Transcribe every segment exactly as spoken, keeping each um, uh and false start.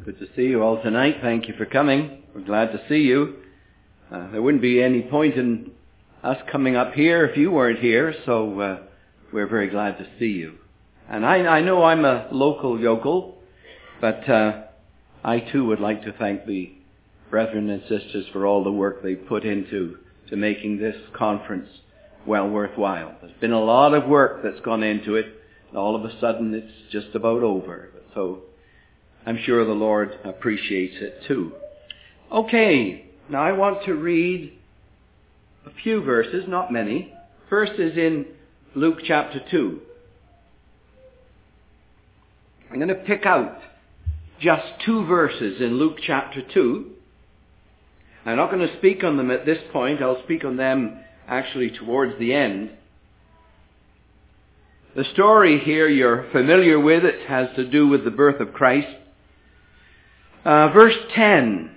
Good to see you all tonight. Thank you for coming. We're glad to see you. Uh, there wouldn't be any point in us coming up here if you weren't here, so uh, we're very glad to see you. And I, I know I'm a local yokel, but uh, I too would like to thank the brethren and sisters for all the work they put into to making this conference well worthwhile. There's been a lot of work that's gone into it, and all of a sudden it's just about over. So I'm sure the Lord appreciates it too. Okay, now I want to read a few verses, not many. First is in Luke chapter two. I'm going to pick out just two verses in Luke chapter two. I'm not going to speak on them at this point. I'll speak on them actually towards the end. The story here you're familiar with. It has to do with the birth of Christ. Uh, verse ten.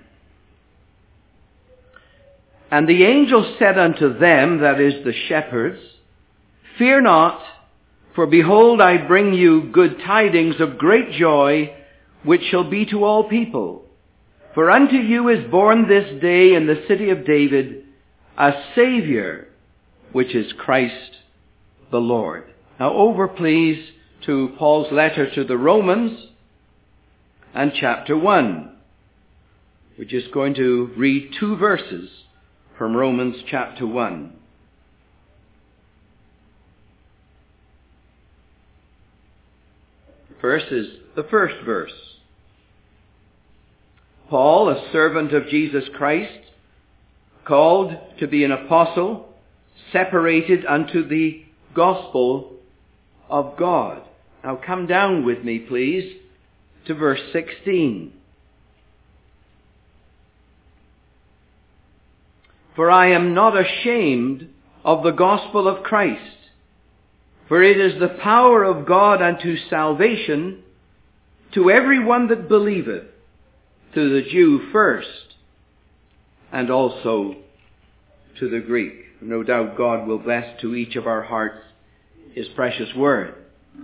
And the angel said unto them, that is the shepherds, Fear not, for behold, I bring you good tidings of great joy, which shall be to all people. For unto you is born this day in the city of David a Saviour, which is Christ the Lord. Now over, please, to Paul's letter to the Romans and chapter one. We're just going to read two verses from Romans chapter one. First is the first verse. Paul, a servant of Jesus Christ, called to be an apostle, separated unto the gospel of God. Now come down with me, please, to verse sixteen. For I am not ashamed of the gospel of Christ, for it is the power of God unto salvation to every one that believeth, to the Jew first, and also to the Greek. No doubt God will bless to each of our hearts His precious word.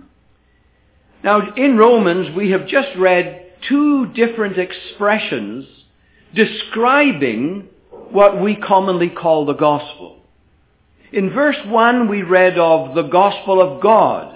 Now, in Romans, we have just read two different expressions describing what we commonly call the gospel. In verse one, we read of the gospel of God.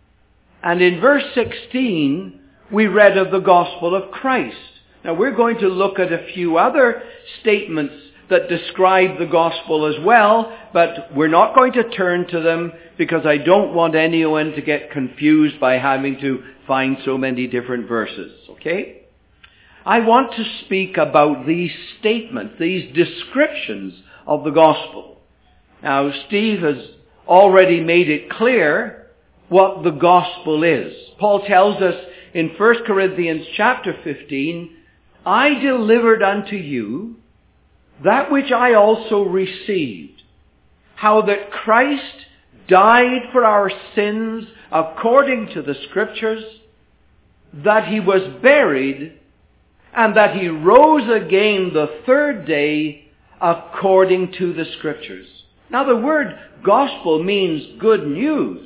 And in verse sixteen, we read of the gospel of Christ. Now, we're going to look at a few other statements that describe the gospel as well, but we're not going to turn to them because I don't want anyone to get confused by having to find so many different verses, okay? I want to speak about these statements, these descriptions of the gospel. Now, Steve has already made it clear what the gospel is. Paul tells us in First Corinthians chapter fifteen, I delivered unto you that which I also received, how that Christ died for our sins according to the Scriptures, that He was buried, and that He rose again the third day according to the Scriptures. Now the word gospel means good news.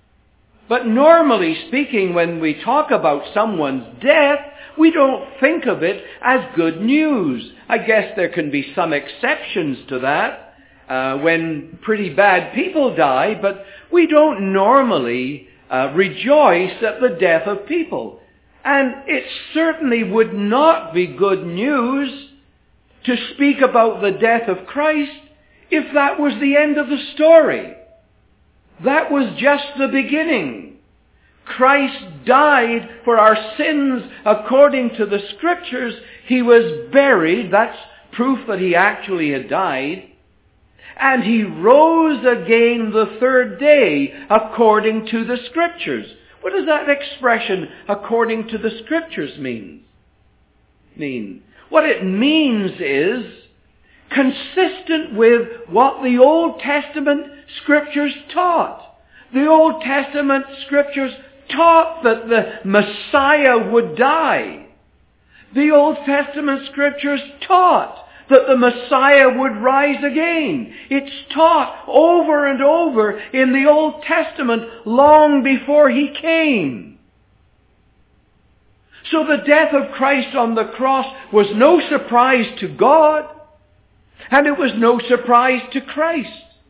But normally speaking, when we talk about someone's death, we don't think of it as good news. I guess there can be some exceptions to that uh, when pretty bad people die, but we don't normally uh, rejoice at the death of people. And it certainly would not be good news to speak about the death of Christ if that was the end of the story. That was just the beginning. Christ died for our sins according to the Scriptures. He was buried. That's proof that He actually had died. And He rose again the third day according to the Scriptures. What does that expression, according to the Scriptures, mean? mean? What it means is consistent with what the Old Testament Scriptures taught. The Old Testament Scriptures taught that the Messiah would die. The Old Testament Scriptures taught that the Messiah would rise again. It's taught over and over in the Old Testament long before He came. So the death of Christ on the cross was no surprise to God, and it was no surprise to Christ.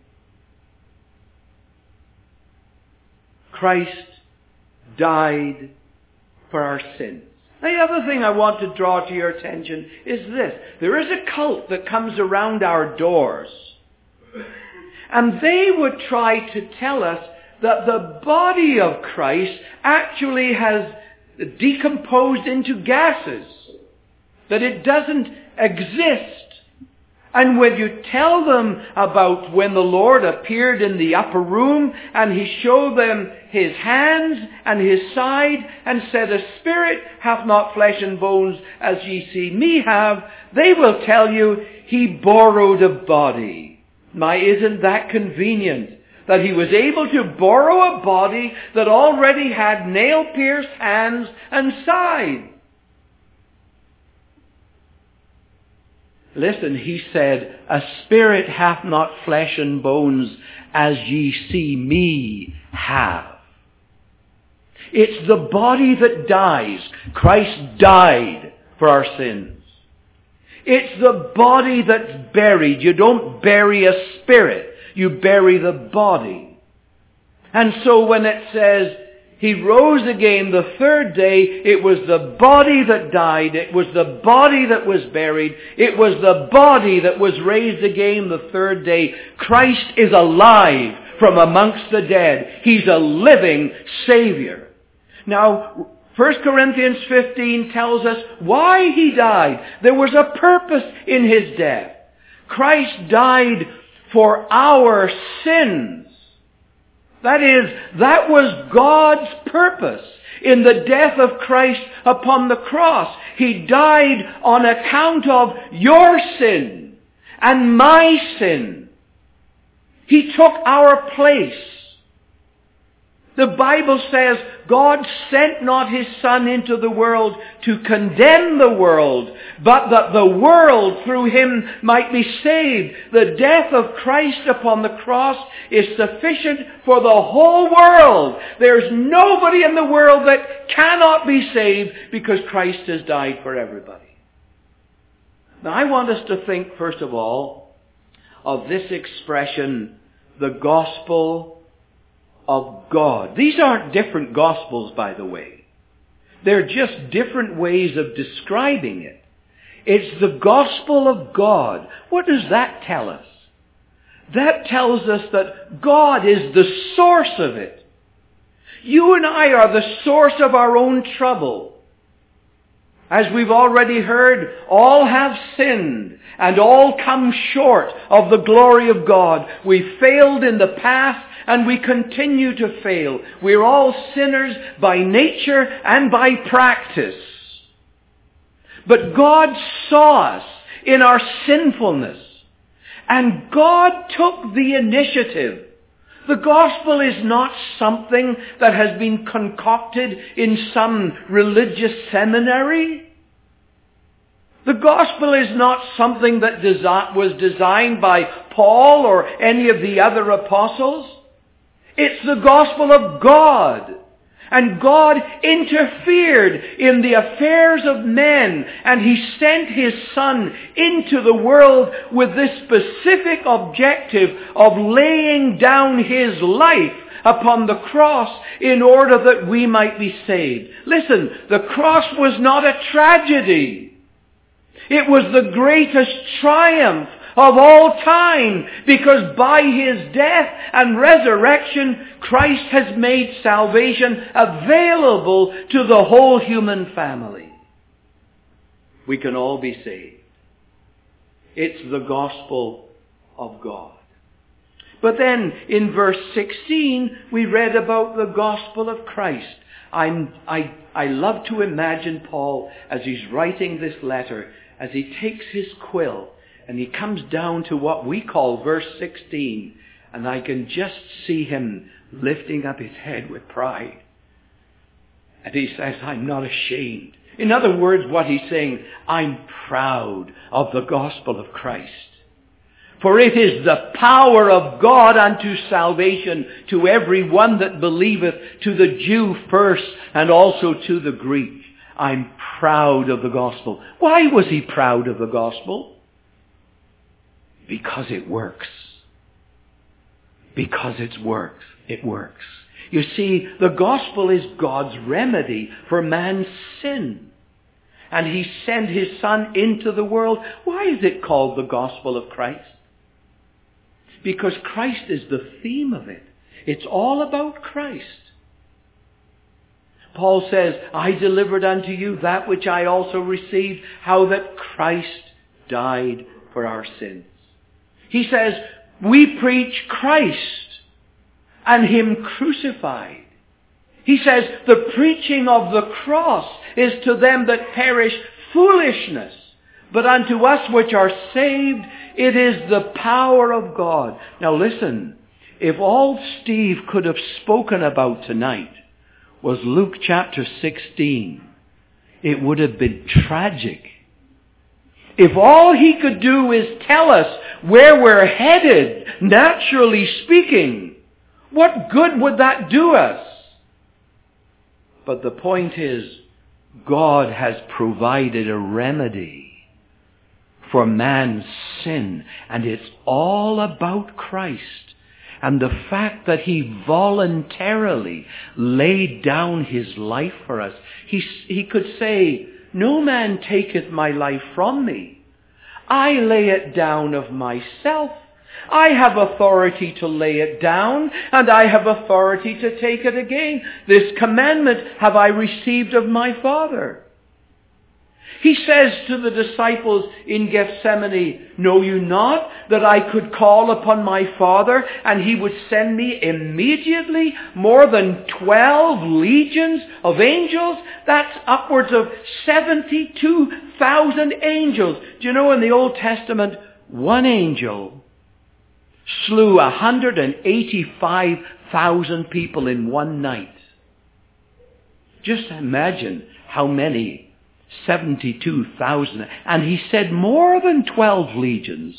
Christ died for our sins. The other thing I want to draw to your attention is this. There is a cult that comes around our doors, and they would try to tell us that the body of Christ actually has decomposed into gases, that it doesn't exist. And when you tell them about when the Lord appeared in the upper room and he showed them his hands and his side and said, "A spirit hath not flesh and bones as ye see me have," they will tell you he borrowed a body. My, isn't that convenient? That he was able to borrow a body that already had nail-pierced hands and side. Listen, he said, "A spirit hath not flesh and bones as ye see me have." It's the body that dies. Christ died for our sins. It's the body that's buried. You don't bury a spirit. You bury the body. And so when it says he rose again the third day, it was the body that died. It was the body that was buried. It was the body that was raised again the third day. Christ is alive from amongst the dead. He's a living Savior. Now, First Corinthians fifteen tells us why he died. There was a purpose in his death. Christ died for our sins. That is, that was God's purpose in the death of Christ upon the cross. He died on account of your sin and my sin. He took our place. The Bible says God sent not his Son into the world to condemn the world, but that the world through him might be saved. The death of Christ upon the cross is sufficient for the whole world. There's nobody in the world that cannot be saved because Christ has died for everybody. Now I want us to think first of all of this expression, the gospel of God. These aren't different gospels, by the way. They're just different ways of describing it. It's the gospel of God. What does that tell us? That tells us that God is the source of it. You and I are the source of our own trouble. As we've already heard, all have sinned and all come short of the glory of God. We failed in the past and we continue to fail. We're all sinners by nature and by practice. But God saw us in our sinfulness, and God took the initiative. The gospel is not something that has been concocted in some religious seminary. The gospel is not something that desi- was designed by Paul or any of the other apostles. It's the gospel of God. And God interfered in the affairs of men, and he sent his Son into the world with this specific objective of laying down his life upon the cross in order that we might be saved. Listen, the cross was not a tragedy. It was the greatest triumph of all time, because by his death and resurrection, Christ has made salvation available to the whole human family. We can all be saved. It's the gospel of God. But then in verse sixteen, we read about the gospel of Christ. I'm, I, I love to imagine Paul, as he's writing this letter, as he takes his quill, and he comes down to what we call verse sixteen. And I can just see him lifting up his head with pride. And he says, I'm not ashamed. In other words, what he's saying, I'm proud of the gospel of Christ. For it is the power of God unto salvation to every one that believeth, to the Jew first, and also to the Greek. I'm proud of the gospel. Why was he proud of the gospel? Because it works. Because it works. It works. You see, the gospel is God's remedy for man's sin. And he sent his Son into the world. Why is it called the gospel of Christ? Because Christ is the theme of it. It's all about Christ. Paul says, I delivered unto you that which I also received, how that Christ died for our sins. He says, we preach Christ and him crucified. He says, the preaching of the cross is to them that perish foolishness, but unto us which are saved, it is the power of God. Now listen, if all Steve could have spoken about tonight was Luke chapter sixteen, it would have been tragic. If all he could do is tell us where we're headed, naturally speaking, what good would that do us? But the point is, God has provided a remedy for man's sin, and it's all about Christ. And the fact that he voluntarily laid down his life for us. He, he could say, no man taketh my life from me. I lay it down of myself. I have authority to lay it down, and I have authority to take it again. This commandment have I received of my Father. He says to the disciples in Gethsemane, know you not that I could call upon my Father and he would send me immediately more than twelve legions of angels? That's upwards of seventy-two thousand angels. Do you know in the Old Testament, one angel slew one hundred eighty-five thousand people in one night? Just imagine how many. seventy-two thousand. And he said more than twelve legions.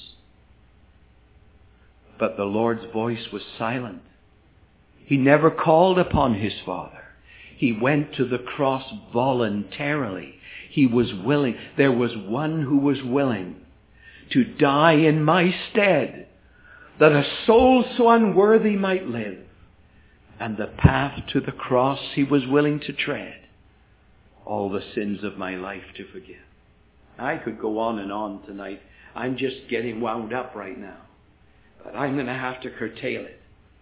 But the Lord's voice was silent. He never called upon his Father. He went to the cross voluntarily. He was willing. There was one who was willing to die in my stead, that a soul so unworthy might live. And the path to the cross he was willing to tread, all the sins of my life to forgive. I could go on and on tonight. I'm just getting wound up right now. But I'm going to have to curtail it.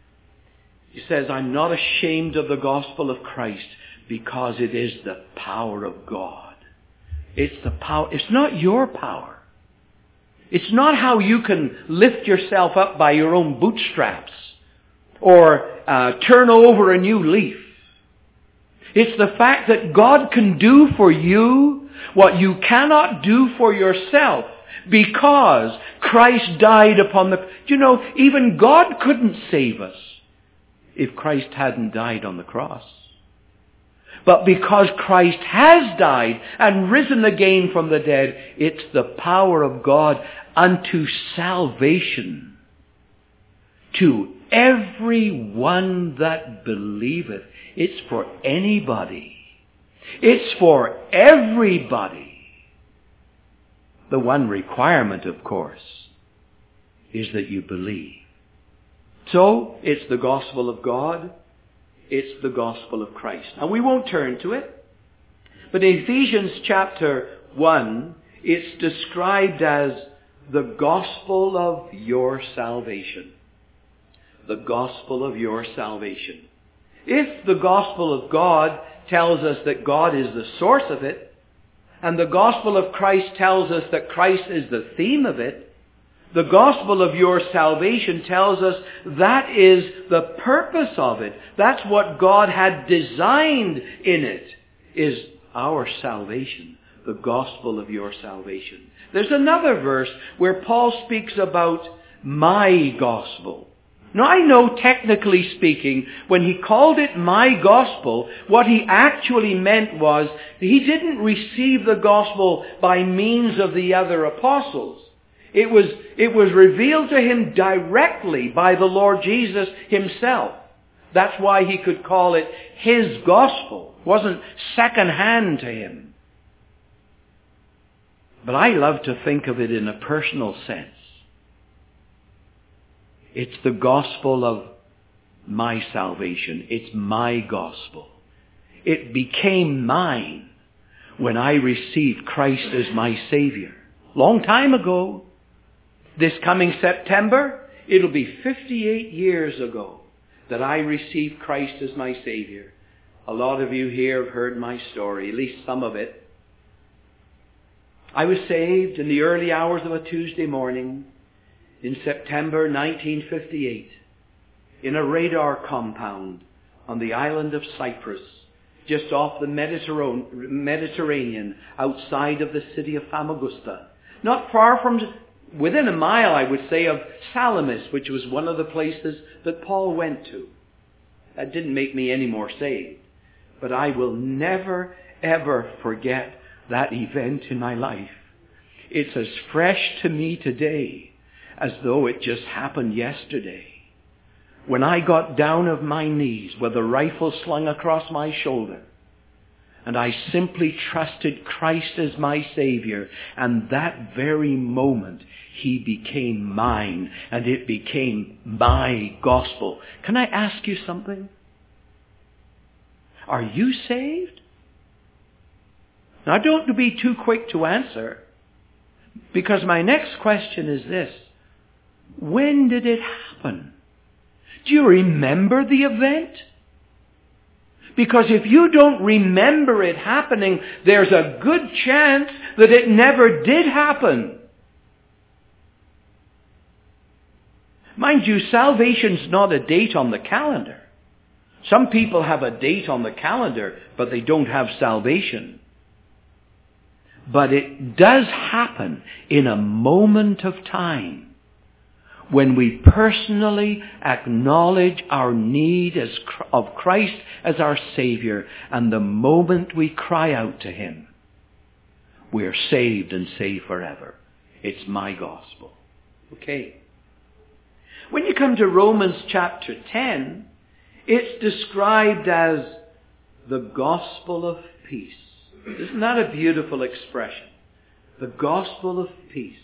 He says, I'm not ashamed of the gospel of Christ because it is the power of God. It's the power. It's not your power. It's not how you can lift yourself up by your own bootstraps or uh, turn over a new leaf. It's the fact that God can do for you what you cannot do for yourself because Christ died upon the... You know, even God couldn't save us if Christ hadn't died on the cross. But because Christ has died and risen again from the dead, it's the power of God unto salvation to every one that believeth. It's for anybody. It's for everybody. The one requirement, of course, is that you believe. So, it's the gospel of God. It's the gospel of Christ. Now, we won't turn to it. But in Ephesians chapter one, it's described as the gospel of your salvation. The gospel of your salvation. If the gospel of God tells us that God is the source of it, and the gospel of Christ tells us that Christ is the theme of it, the gospel of your salvation tells us that is the purpose of it. That's what God had designed in it, is our salvation, the gospel of your salvation. There's another verse where Paul speaks about my gospel. Now, I know, technically speaking, when he called it my gospel, what he actually meant was he didn't receive the gospel by means of the other apostles. It was, it was revealed to him directly by the Lord Jesus himself. That's why he could call it his gospel. It wasn't second-hand to him. But I love to think of it in a personal sense. It's the gospel of my salvation. It's my gospel. It became mine when I received Christ as my Savior. Long time ago. This coming September, it'll be fifty-eight years ago that I received Christ as my Savior. A lot of you here have heard my story, at least some of it. I was saved in the early hours of a Tuesday morning in September nineteen fifty-eight in a radar compound on the island of Cyprus, just off the Mediterranean outside of the city of Famagusta. Not far from, within a mile, I would say, of Salamis, which was one of the places that Paul went to. That didn't make me any more saved. But I will never, ever forget that event in my life. It's as fresh to me today as though it just happened yesterday. When I got down of my knees with a rifle slung across my shoulder, and I simply trusted Christ as my Savior, and that very moment He became mine, and it became my gospel. Can I ask you something? Are you saved? Now, don't be too quick to answer, because my next question is this. When did it happen? Do you remember the event? Because if you don't remember it happening, there's a good chance that it never did happen. Mind you, salvation's not a date on the calendar. Some people have a date on the calendar, but they don't have salvation. But it does happen in a moment of time when we personally acknowledge our need as, of Christ as our Savior, and the moment we cry out to Him, we're saved and saved forever. It's my gospel. Okay. When you come to Romans chapter ten, it's described as the gospel of peace. Isn't that a beautiful expression? The gospel of peace.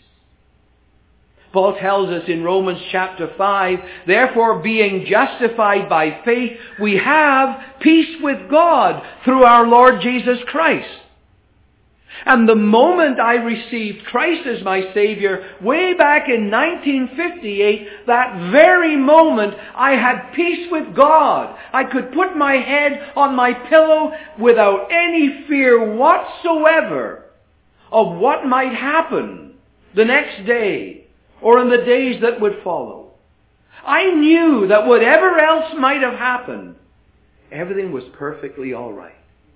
Paul tells us in Romans chapter five, therefore being justified by faith, we have peace with God through our Lord Jesus Christ. And the moment I received Christ as my Savior, way back in nineteen fifty-eight, that very moment I had peace with God. I could put my head on my pillow without any fear whatsoever of what might happen the next day or in the days that would follow. I knew that whatever else might have happened, everything was perfectly all right.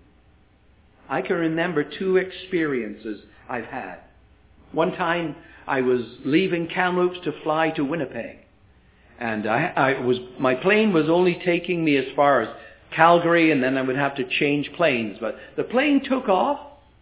I can remember two experiences I've had. One time I was leaving Kamloops to fly to Winnipeg. And I, I was my plane was only taking me as far as Calgary, and then I would have to change planes. But the plane took off,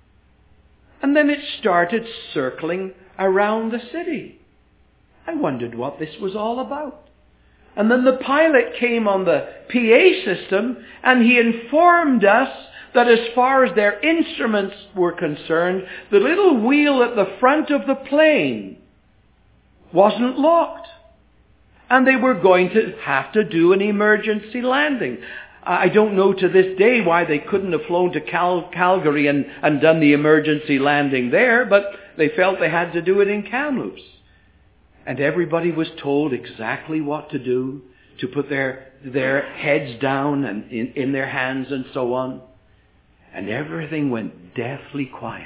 and then it started circling around the city. I wondered what this was all about. And then the pilot came on the P A system, and he informed us that as far as their instruments were concerned, the little wheel at the front of the plane wasn't locked. And they were going to have to do an emergency landing. I don't know to this day why they couldn't have flown to Cal- Calgary and, and done the emergency landing there, but they felt they had to do it in Kamloops. And everybody was told exactly what to do, to put their, their heads down and in, in their hands and so on. And everything went deathly quiet.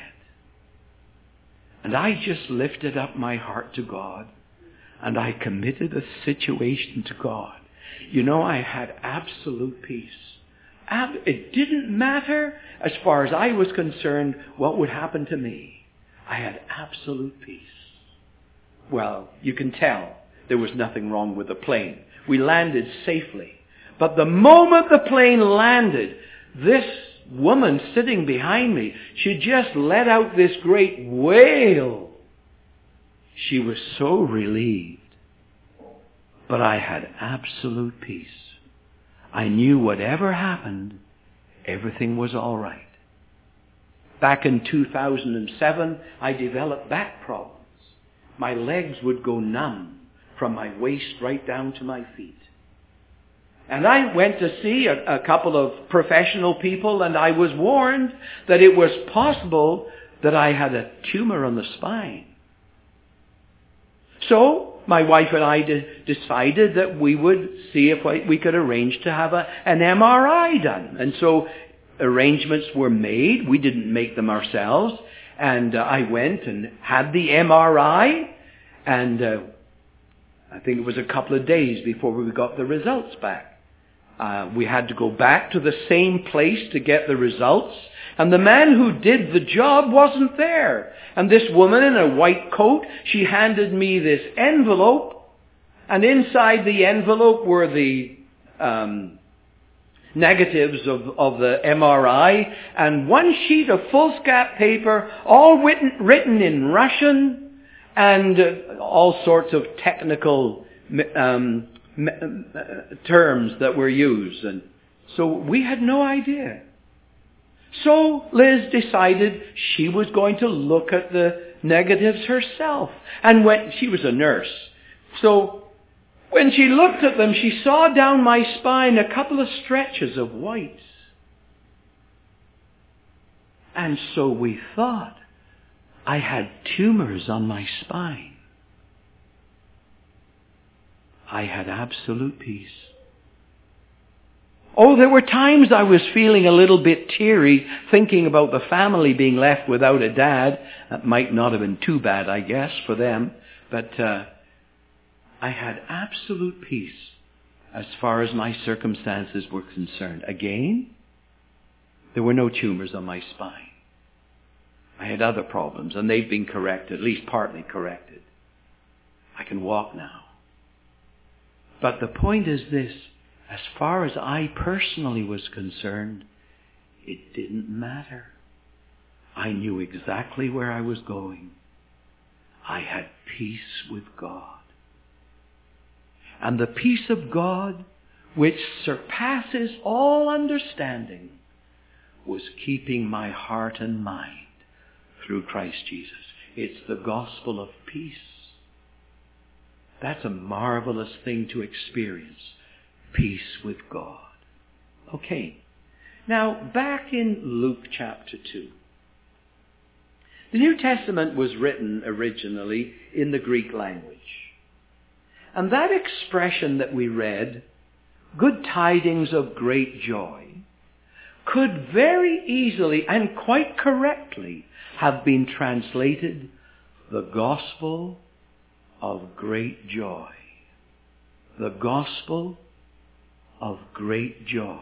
And I just lifted up my heart to God. And I committed the situation to God. You know, I had absolute peace. It didn't matter, as far as I was concerned, what would happen to me. I had absolute peace. Well, you can tell there was nothing wrong with the plane. We landed safely. But the moment the plane landed, this woman sitting behind me, she just let out this great wail. She was so relieved. But I had absolute peace. I knew whatever happened, everything was all right. Back in two thousand seven, I developed back problems. My legs would go numb from my waist right down to my feet. And I went to see a, a couple of professional people, and I was warned that it was possible that I had a tumor on the spine. So my wife and I de- decided that we would see if we could arrange to have a, an M R I done. And so arrangements were made. We didn't make them ourselves. And uh, I went and had the M R I. And uh, I think it was a couple of days before we got the results back. Uh, we had to go back to the same place to get the results. And the man who did the job wasn't there. And this woman in a white coat, she handed me this envelope. And inside the envelope were the um, negatives of, of the M R I. And one sheet of foolscap paper, all written, written in Russian. And uh, all sorts of technical um, terms that were used. And so we had no idea. So Liz decided she was going to look at the negatives herself. And when she was a nurse. So when she looked at them, she saw down my spine a couple of stretches of whites. And so we thought I had tumors on my spine. I had absolute peace. Oh, there were times I was feeling a little bit teary, thinking about the family being left without a dad. That might not have been too bad, I guess, for them. But uh, I had absolute peace as far as my circumstances were concerned. Again, there were no tumors on my spine. I had other problems, and they've been corrected, at least partly corrected. I can walk now. But the point is this. As far as I personally was concerned, it didn't matter. I knew exactly where I was going. I had peace with God. And the peace of God, which surpasses all understanding, was keeping my heart and mind through Christ Jesus. It's the gospel of peace. That's a marvelous thing to experience. Peace with God. Okay. Now, back in Luke chapter two. The New Testament was written originally in the Greek language. And that expression that we read, good tidings of great joy, could very easily and quite correctly have been translated, the gospel of great joy. The gospel of great joy.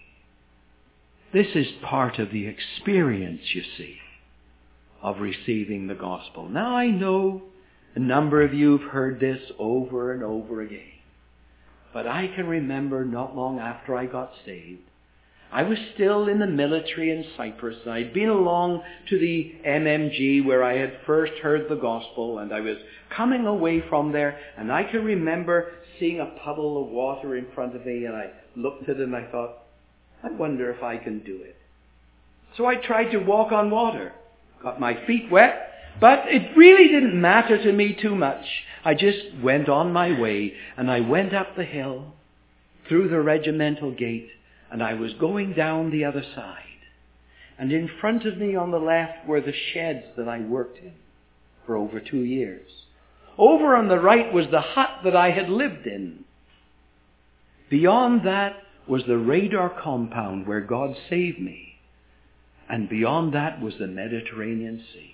This is part of the experience, you see, of receiving the gospel. Now I know a number of you have heard this over and over again. But I can remember not long after I got saved, I was still in the military in Cyprus. I'd been along to the M M G where I had first heard the gospel, and I was coming away from there, and I can remember seeing a puddle of water in front of me, and I looked at it and I thought, I wonder if I can do it. So I tried to walk on water. Got my feet wet, but it really didn't matter to me too much. I just went on my way, and I went up the hill, through the regimental gate, and I was going down the other side. And in front of me on the left were the sheds that I worked in for over two years. Over on the right was the hut that I had lived in. Beyond that was the radar compound where God saved me. And beyond that was the Mediterranean Sea.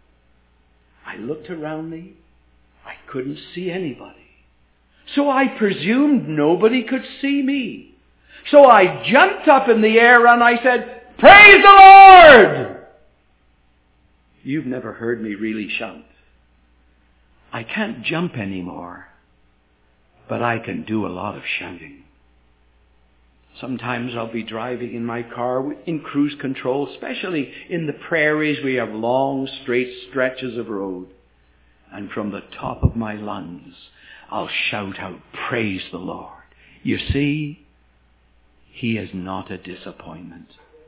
I looked around me. I couldn't see anybody. So I presumed nobody could see me. So I jumped up in the air and I said, "Praise the Lord!" You've never heard me really shout. I can't jump anymore, but I can do a lot of shouting. Sometimes I'll be driving in my car in cruise control, especially in the prairies. We have long, straight stretches of road. And from the top of my lungs, I'll shout out, "Praise the Lord." You see, He is not a disappointment.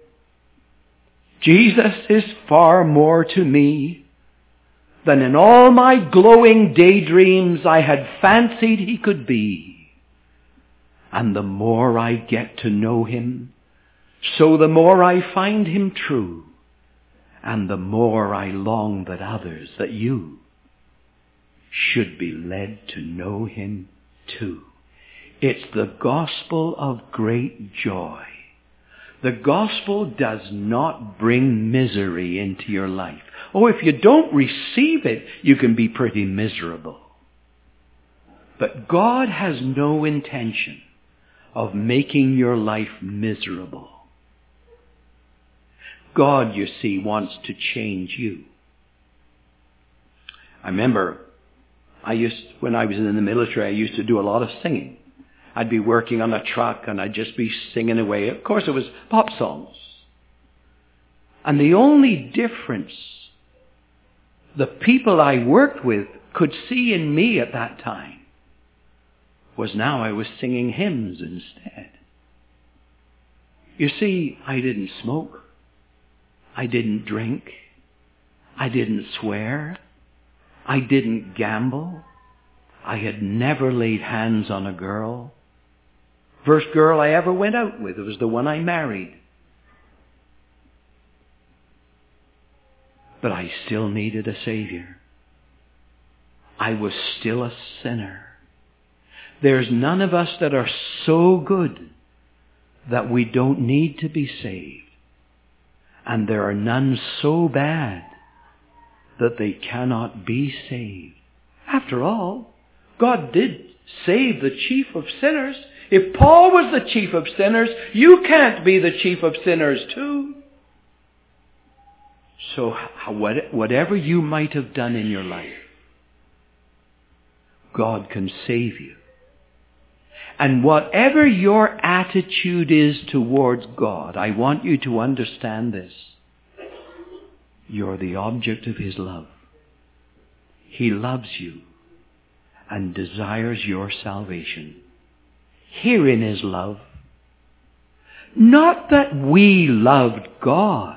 Jesus is far more to me than in all my glowing daydreams I had fancied he could be. And the more I get to know him, so the more I find him true, and the more I long that others, that you, should be led to know him too. It's the gospel of great joy. The gospel does not bring misery into your life. Oh, if you don't receive it, you can be pretty miserable. But God has no intention of making your life miserable. God, you see, wants to change you. I remember I used, when I was in the military, I used to do a lot of singing. I'd be working on a truck and I'd just be singing away. Of course, it was pop songs. And the only difference the people I worked with could see in me at that time was now I was singing hymns instead. You see, I didn't smoke. I didn't drink. I didn't swear. I didn't gamble. I had never laid hands on a girl. First girl I ever went out with, it was the one I married. But I still needed a Savior. I was still a sinner. There's none of us that are so good that we don't need to be saved. And there are none so bad that they cannot be saved. After all, God did save the chief of sinners. If Paul was the chief of sinners, you can't be the chief of sinners too. So whatever you might have done in your life, God can save you. And whatever your attitude is towards God, I want you to understand this. You're the object of his love. He loves you and desires your salvation. Herein is love. Not that we loved God,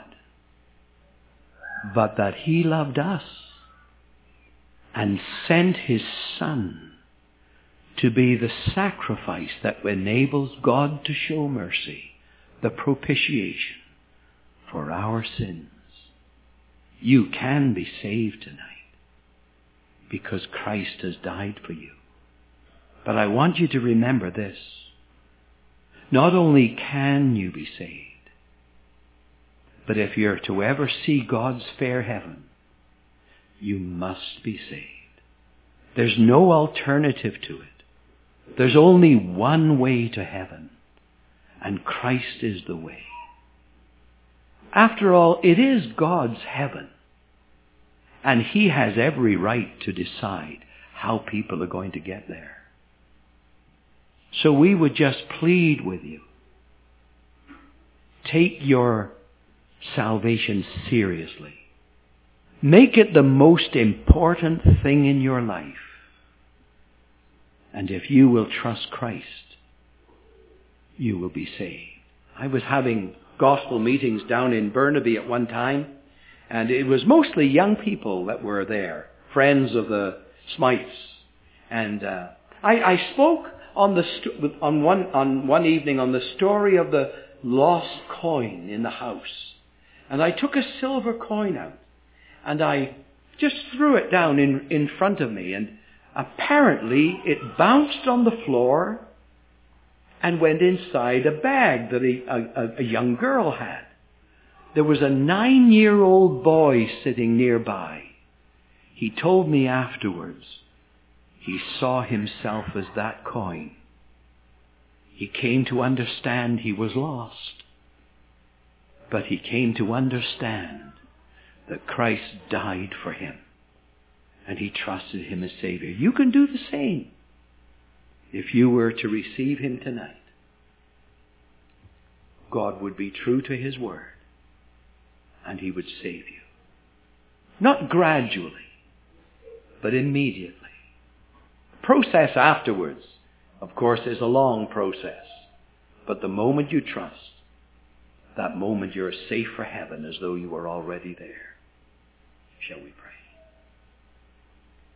but that he loved us and sent his Son to be the sacrifice that enables God to show mercy, the propitiation for our sins. You can be saved tonight because Christ has died for you. But I want you to remember this. Not only can you be saved, but if you're to ever see God's fair heaven, you must be saved. There's no alternative to it. There's only one way to heaven, and Christ is the way. After all, it is God's heaven, and he has every right to decide how people are going to get there. So we would just plead with you. Take your salvation seriously. Make it the most important thing in your life. And if you will trust Christ, you will be saved. I was having gospel meetings down in Burnaby at one time, and it was mostly young people that were there, friends of the Smythes. And uh, I, I spoke on the st- on one on one evening on the story of the lost coin in the house, and I took a silver coin out, and I just threw it down in in front of me, and apparently it bounced on the floor and went inside a bag that a, a, a young girl had. There was a nine-year-old boy sitting nearby. He told me afterwards he saw himself as that coin. He came to understand he was lost, but he came to understand that Christ died for him. And he trusted him as Savior. You can do the same if you were to receive him tonight. God would be true to his word, and he would save you. Not gradually, but immediately. The process afterwards, of course, is a long process. But the moment you trust, that moment you're safe for heaven as though you were already there. Shall we pray?